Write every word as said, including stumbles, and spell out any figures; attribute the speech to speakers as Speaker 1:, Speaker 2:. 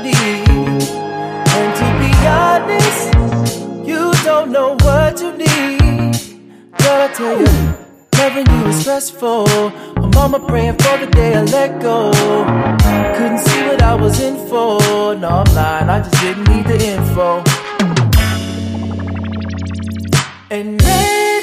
Speaker 1: need. And to be honest, you don't know what you need. Girl, I tell you, loving you is stressful. My mama praying for the day I let go. Couldn't see what I was in for. No, I'm lying, I just didn't need the info. And maybe